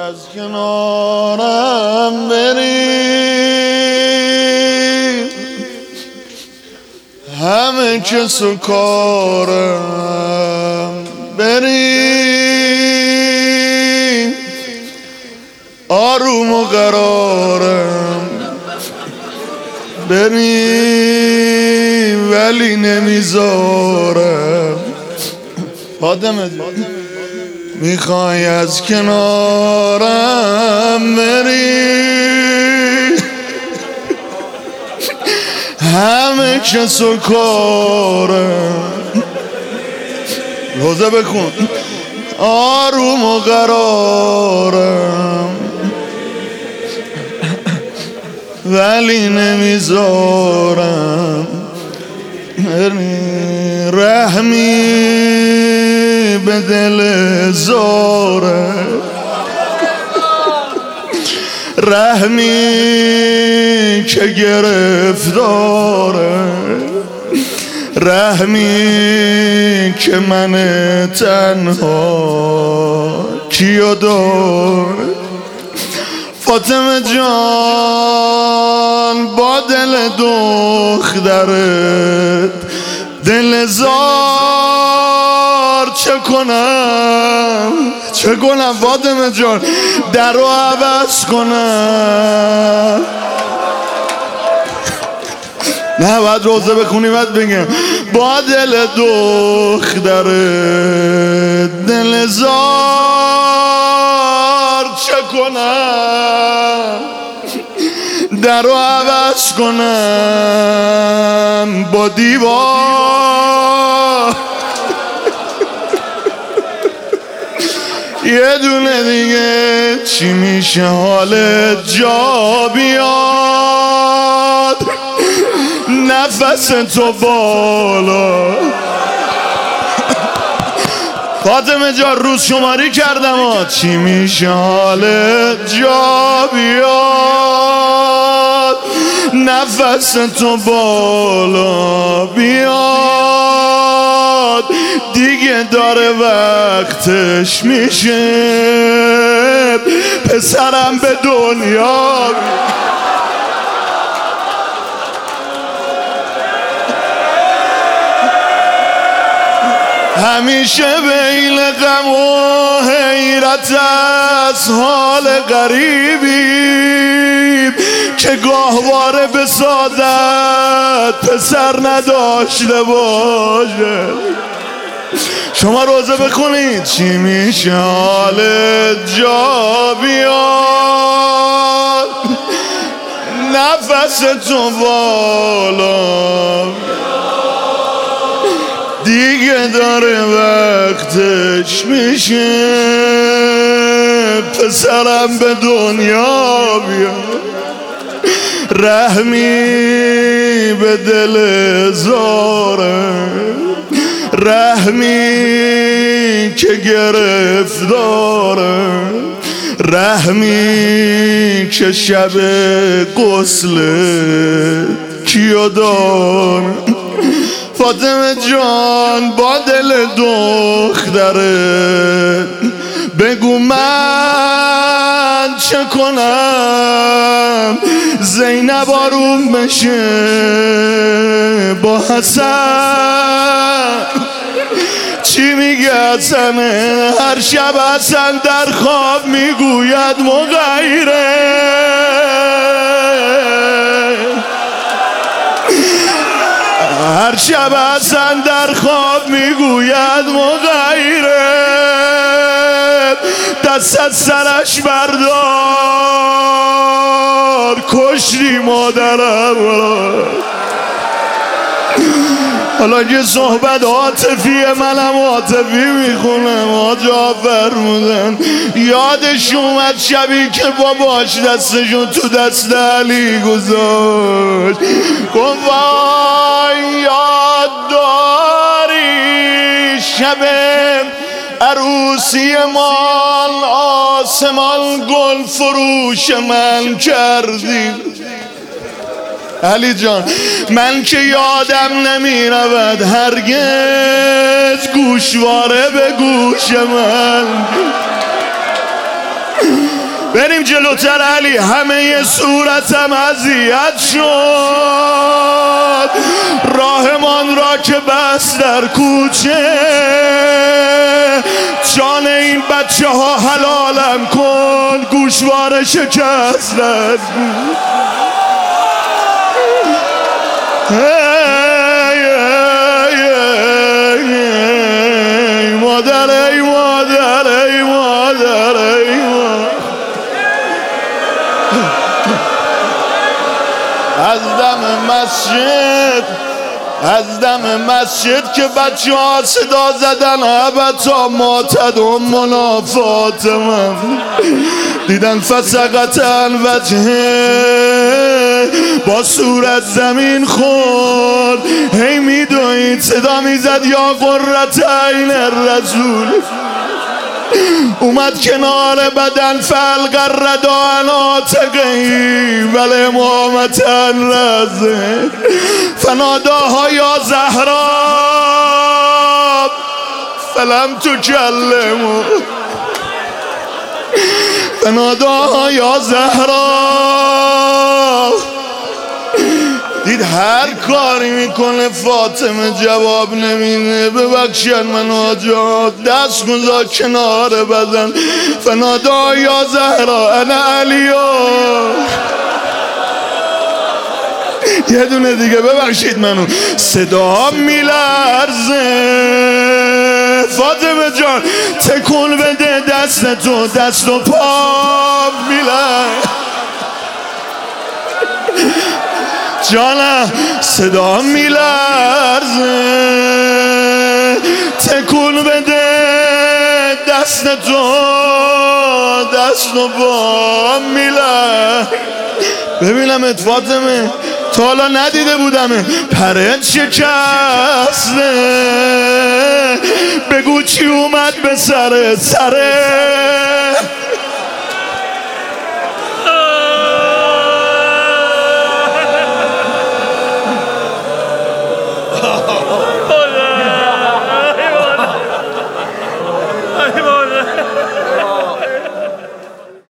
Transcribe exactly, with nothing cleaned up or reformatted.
از کنارم بری، همه کس و کارم بری، آروم و قرارم بری، ولی نمیذارم. فاطمه میخوای از کنارم بری، همه کس و کارم، روزه بکن، آروم و قرارم ولی نمیذارم. رحمی به دل زاره، رحمی که گرفتاره، رحمی که من تنها کیو داره. فاطمه جان با دل دخترت دل زار چه کنم، چه کنم فاطمه جان، در رو عوض کنم؟ نه باید روزه بخونی باید بگم با دل دخترت دل زار چه کنم، در رو عوض کنم با دیوار یه دونه دیگه چی میشه حالت جا بیاد، نفس تو بالا. فاطمه جان روز شماری کردم ها، چی میشه حالت جا بیاد، نفس تو بالا بیاد، دیگه داره وقتش میشه پسرم به دنیا. همیشه بین غم و حیرت از حال غریبی که گاهواره به سعادت پسر نداشته باشه. شما روزه بخونید چی میشه حالت جا بیاد، نفس تو بالا، دیگه داره وقتش میشه پسرم به دنیا بیاد. رحمی به دل زاره، رحمی که گرفتاره، رحمی که شب غسل کیو داره. فاطمه جان با دل دختره بگو من چه کنم، زینب آروم بشه با حسن. چی میگه حسن؟ هر شب حسن در خواب میگوید مغیره، هر شب حسن در خواب میگوید مغیره، دست از سرش بردار کشتی مادرم. حالا که صحبت عاطفی منم عاطفی میخونم، آجا فرمودن یادش اومد شبی که باباش دستشون تو دست علی گذاشت، گفت وای یاد داری شب عروسی مال آسمان گل فروش من کردی. علی جان من که یادم نمی رود هرگز گوشواره به گوش من. بریم جلوتر علی. همه صورتم اذیت شد، راهمان را که بس در کوچه، جان این بچه ها حلالم کن، گوشوار شکست در گوش. مادر ای مادر ای مادر ای مادر، از دم مسجد از دم مسجد که بچه ها صدا زدن ابد تا ماتد امنا فاطمه، دیدن فسقتن وجهه، با صورت زمین خورد، هی میدوید صدا میزد یا قرة عین الرسول. اومد کنار بدن فالقرد عن عاتقه ولی امامتن رزه، فناداها یا زهرا فلم تکلمو، فناداها یا زهرا. دید هر کاری میکنه فاطمه جواب نمیده. ببخشید من آجا، دست گذار کنار بدن، فنادا یا زهرا انا علیا. یه دونه دیگه ببخشید منو، صدا میلرزه. فاطمه جان تکون بده دست تو، دست و پا میلرزه. جانم صدا میلرزه، تکون بده دست تو، دست و پا میلرزه. ببینم فاطمه تا حالا ندیده بودمه، پرت شکسته، بگو چی اومد به سر سره.